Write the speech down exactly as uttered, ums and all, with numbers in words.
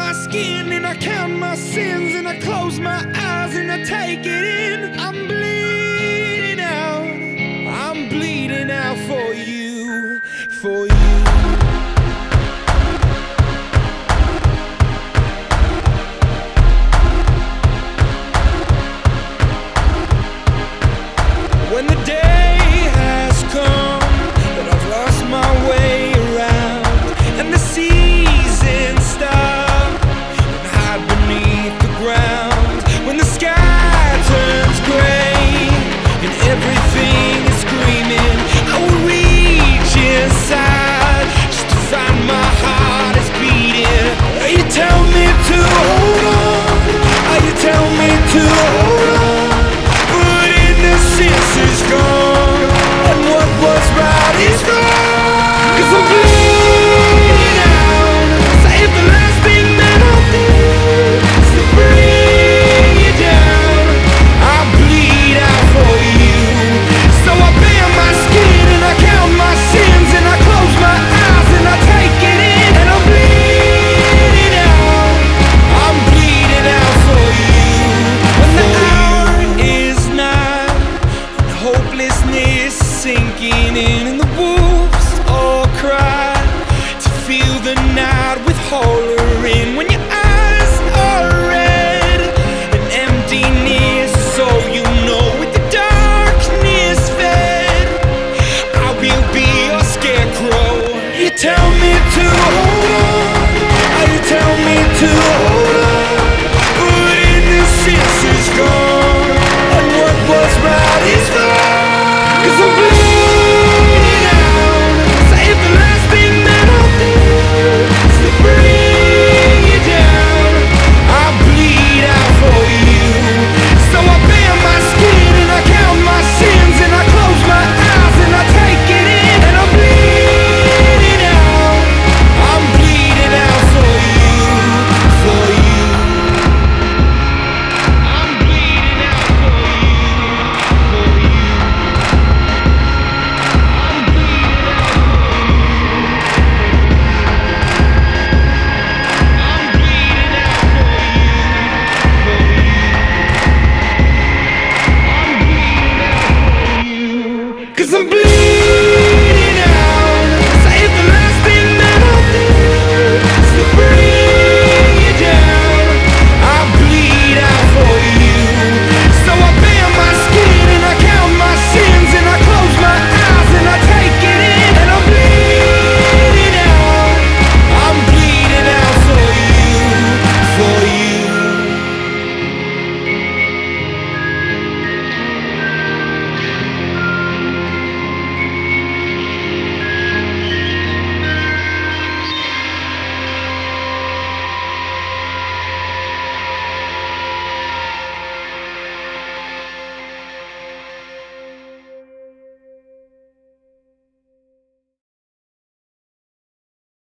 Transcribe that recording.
my skin and I count my sins and I close my eyes and I take it in. I'm bleeding out, I'm bleeding out for you, for you. When the day has come that I've lost my way around and the seasons stop and hide beneath the ground, when the sky turns gray and everything is screaming, I will reach inside just to find my heart is beating. You tell me to hold on, you tell me to hold on, but innocence is gone and what was right is wrong. 'Cause I'm bleeding out, save the last thing that I did is to bring you down. I bleed out for you, so I bare my skin and I count my sins and I close my eyes and I take it in. And I'm bleeding out, I'm bleeding out for you. When the hour is nigh and hopelessness is sinking in and the wolves all cry to feel the night with horror in. When your eyes are red and emptiness is all you know, with the darkness fed, I will be your scarecrow. You tell me to hold on, you tell me to hold